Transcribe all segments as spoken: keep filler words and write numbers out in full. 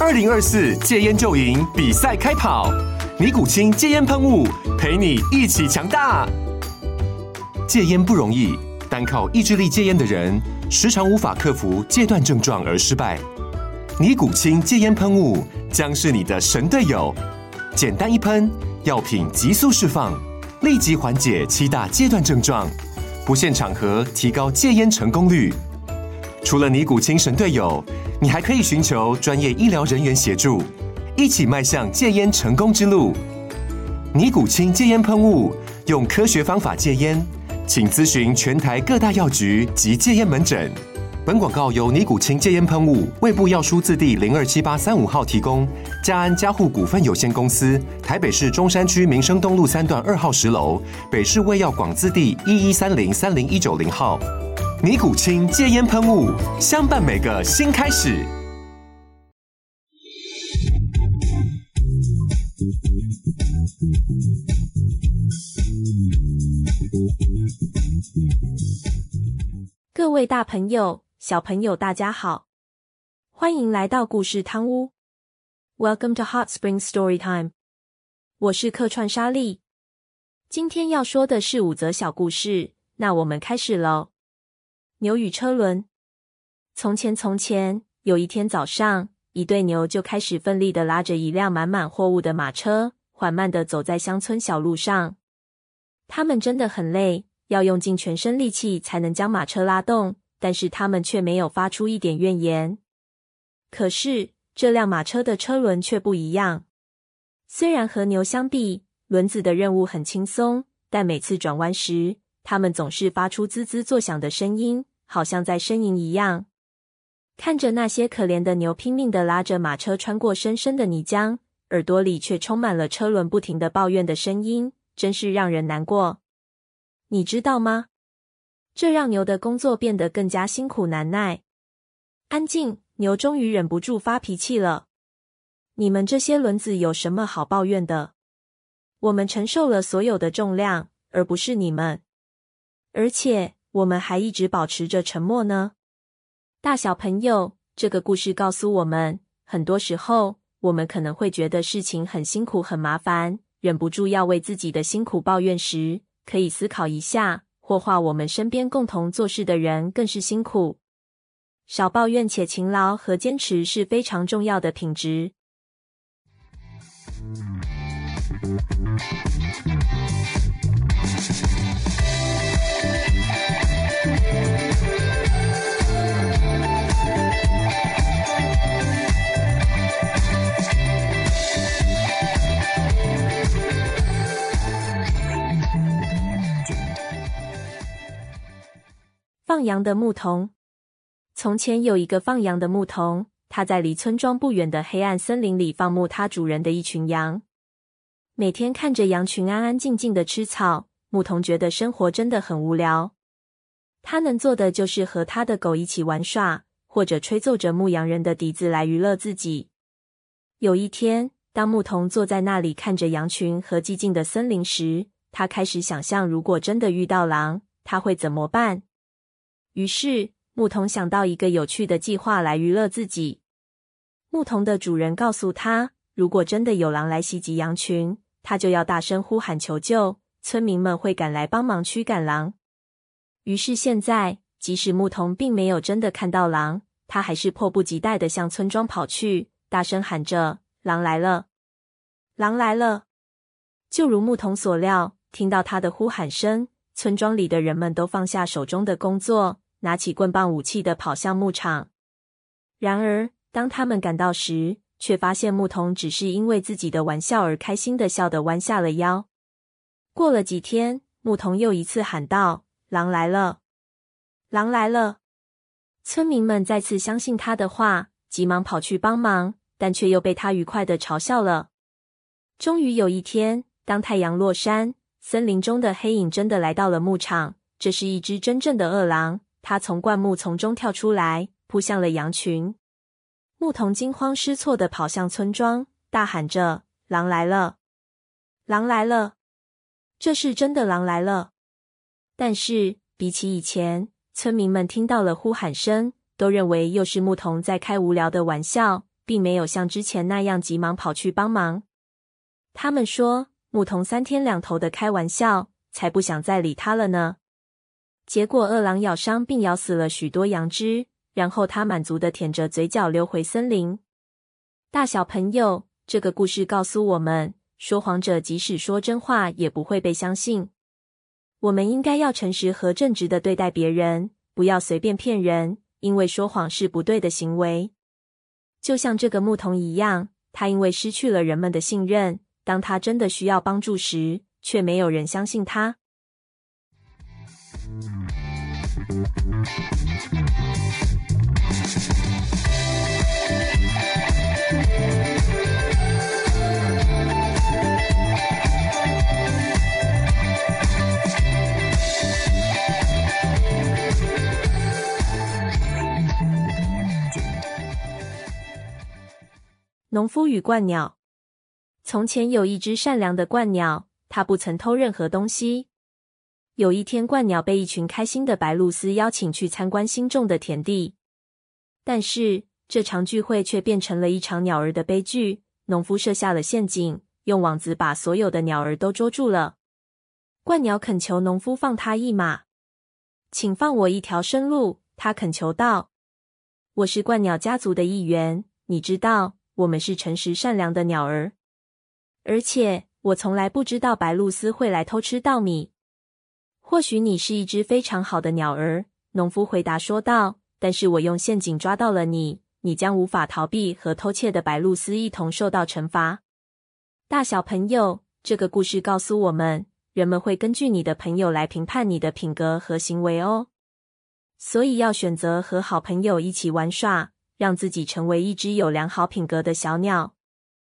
二零二四戒烟就赢比赛开跑，尼古清戒烟喷雾陪你一起强大。戒烟不容易，单靠意志力戒烟的人，时常无法克服戒断症状而失败。尼古清戒烟喷雾将是你的神队友，简单一喷，药品急速释放，立即缓解七大戒断症状，不限场合提高戒烟成功率。除了尼古清神队友，你还可以寻求专业医疗人员协助，一起迈向戒烟成功之路。尼古清戒烟喷雾，用科学方法戒烟，请咨询全台各大药局及戒烟门诊。本广告由尼古清戒烟喷雾、卫部药书字第零二七八三五号提供，嘉安嘉护股份有限公司，台北市中山区民生东路三段二号十楼，北市卫药广字第一一三零三零一九零号。尼古清戒烟喷雾，相伴每个新开始。 各位大朋友、小朋友，大家好，欢迎来到故事汤屋。Welcome to Hot Spring Story Time。我是客串莎莉，今天要说的是五则小故事，那我们开始喽。牛与车轮。从前从前，有一天早上，一对牛就开始奋力地拉着一辆满满货物的马车，缓慢地走在乡村小路上。他们真的很累，要用尽全身力气才能将马车拉动，但是他们却没有发出一点怨言。可是，这辆马车的车轮却不一样。虽然和牛相比，轮子的任务很轻松，但每次转弯时，它们总是发出滋滋作响的声音，好像在呻吟一样。看着那些可怜的牛拼命地拉着马车穿过深深的泥浆，耳朵里却充满了车轮不停地抱怨的声音，真是让人难过。你知道吗？这让牛的工作变得更加辛苦难耐。安静！牛终于忍不住发脾气了。你们这些轮子有什么好抱怨的？我们承受了所有的重量，而不是你们。而且，我们还一直保持着沉默呢。大小朋友，这个故事告诉我们，很多时候，我们可能会觉得事情很辛苦很麻烦，忍不住要为自己的辛苦抱怨时，可以思考一下，或或我们身边共同做事的人更是辛苦。少抱怨且勤劳和坚持是非常重要的品质。放羊的牧童。从前有一个放羊的牧童，他在离村庄不远的黑暗森林里放牧他主人的一群羊。每天看着羊群安安静静的吃草，牧童觉得生活真的很无聊。他能做的就是和他的狗一起玩耍，或者吹奏着牧羊人的笛子来娱乐自己。有一天，当牧童坐在那里看着羊群和寂静的森林时，他开始想象，如果真的遇到狼，他会怎么办？于是，牧童想到一个有趣的计划来娱乐自己。牧童的主人告诉他，如果真的有狼来袭击羊群，他就要大声呼喊求救，村民们会赶来帮忙驱赶狼。于是现在，即使牧童并没有真的看到狼，他还是迫不及待地向村庄跑去，大声喊着：狼来了！狼来了！就如牧童所料，听到他的呼喊声，村庄里的人们都放下手中的工作，拿起棍棒武器地跑向牧场。然而，当他们赶到时，却发现牧童只是因为自己的玩笑而开心地笑得弯下了腰。过了几天，牧童又一次喊道：狼来了！狼来了！村民们再次相信他的话，急忙跑去帮忙，但却又被他愉快地嘲笑了。终于有一天，当太阳落山，森林中的黑影真的来到了牧场。这是一只真正的恶狼，它从灌木丛中跳出来，扑向了羊群。牧童惊慌失措地跑向村庄，大喊着：狼来了！狼来了！这是真的狼来了！但是，比起以前，村民们听到了呼喊声，都认为又是牧童在开无聊的玩笑， 并没有像之前那样急忙跑去帮忙。他们说，牧童三天两头的开玩笑，才不想再理他了呢。结果饿狼咬伤并咬死了许多羊只，然后他满足地舔着嘴角溜回森林。大小朋友，这个故事告诉我们，说谎者即使说真话也不会被相信。我们应该要诚实和正直地对待别人，不要随便骗人，因为说谎是不对的行为。就像这个牧童一样，他因为失去了人们的信任，当他真的需要帮助时，却没有人相信他。农夫与鹳鸟。从前有一只善良的鹳鸟，它不曾偷任何东西。有一天，鹳鸟被一群开心的白鹭鸶邀请去参观新种的田地，但是这场聚会却变成了一场鸟儿的悲剧。农夫设下了陷阱，用网子把所有的鸟儿都捉住了。鹳鸟恳求农夫放它一马。请放我一条生路，它恳求道。我是鹳鸟家族的一员，你知道，我们是诚实善良的鸟儿。而且，我从来不知道白鹭鸶会来偷吃稻米。或许你是一只非常好的鸟儿，农夫回答说道，但是我用陷阱抓到了你，你将无法逃避和偷窃的白鹭鸶一同受到惩罚。大小朋友，这个故事告诉我们，人们会根据你的朋友来评判你的品格和行为哦。所以要选择和好朋友一起玩耍，让自己成为一只有良好品格的小鸟。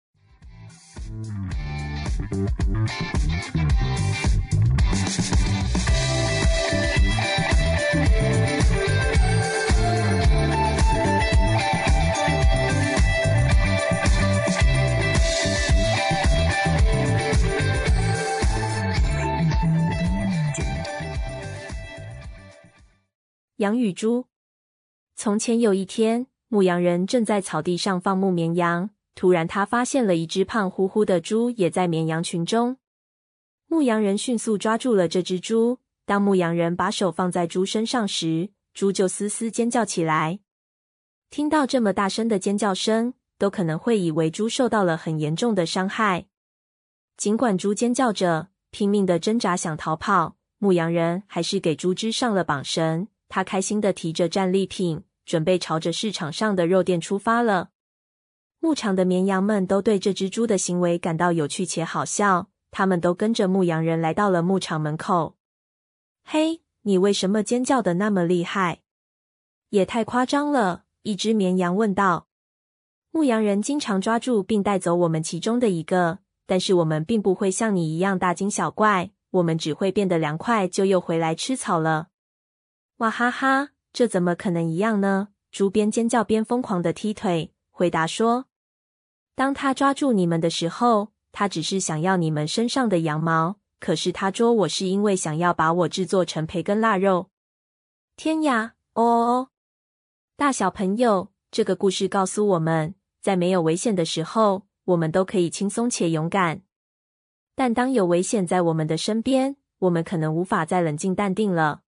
羊与猪。从前有一天，牧羊人正在草地上放牧绵羊，突然他发现了一只胖乎乎的猪也在绵羊群中。牧羊人迅速抓住了这只猪，当牧羊人把手放在猪身上时，猪就嘶嘶尖叫起来。听到这么大声的尖叫声，都可能会以为猪受到了很严重的伤害。尽管猪尖叫着，拼命的挣扎想逃跑，牧羊人还是给猪只上了绑绳。他开心地提着战利品，准备朝着市场上的肉店出发了。牧场的绵羊们都对这只猪的行为感到有趣且好笑，他们都跟着牧羊人来到了牧场门口。嘿，你为什么尖叫得那么厉害？也太夸张了，一只绵羊问道。牧羊人经常抓住并带走我们其中的一个，但是我们并不会像你一样大惊小怪，我们只会变得凉快就又回来吃草了。哇哈哈，这怎么可能一样呢？猪边尖叫边疯狂地踢腿，回答说。当他抓住你们的时候，他只是想要你们身上的羊毛，可是他捉我是因为想要把我制作成培根腊肉。天呀，哦哦哦！大小朋友，这个故事告诉我们，在没有危险的时候，我们都可以轻松且勇敢。但当有危险在我们的身边，我们可能无法再冷静淡定了。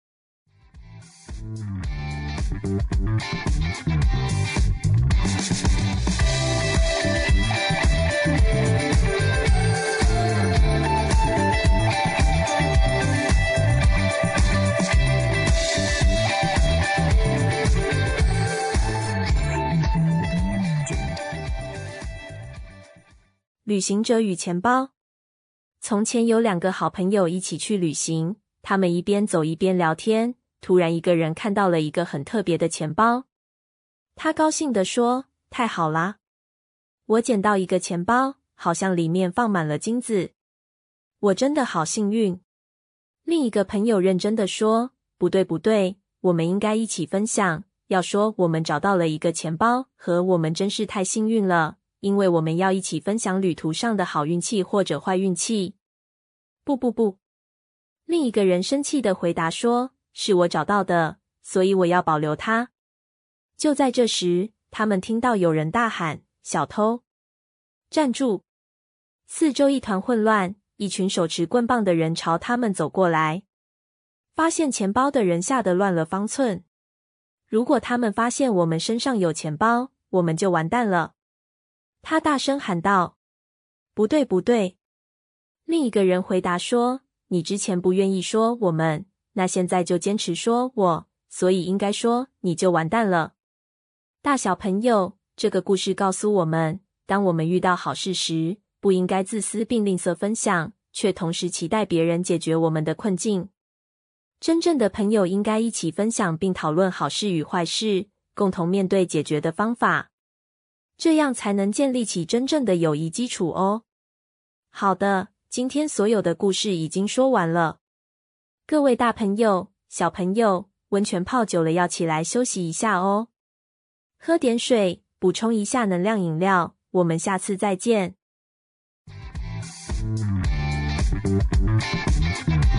旅行者与钱包。从前有两个好朋友一起去旅行，他们一边走一边聊天。突然一个人看到了一个很特别的钱包，他高兴地说：太好啦！我捡到一个钱包，好像里面放满了金子。我真的好幸运。另一个朋友认真地说：不对不对，我们应该一起分享。要说我们找到了一个钱包，和我们真是太幸运了，因为我们要一起分享旅途上的好运气或者坏运气。不不不，另一个人生气地回答说：是我找到的，所以我要保留它。就在这时， 他们听到有人大喊：“小偷！站住！”四周一团混乱，一群手持棍棒的人朝他们走过来。发现钱包的人吓得乱了方寸。如果他们发现我们身上有钱包，我们就完蛋了。他大声喊道：“不对，不对！”另一个人回答说：“你之前不愿意说我们，那现在就坚持说我，所以应该说你就完蛋了。”大小朋友，这个故事告诉我们，当我们遇到好事时，不应该自私并吝啬分享，却同时期待别人解决我们的困境。真正的朋友应该一起分享并讨论好事与坏事，共同面对解决的方法，这样才能建立起真正的友谊基础哦。好的，今天所有的故事已经说完了。各位大朋友、小朋友，温泉泡久了要起来休息一下哦。喝点水，补充一下能量饮料，我们下次再见。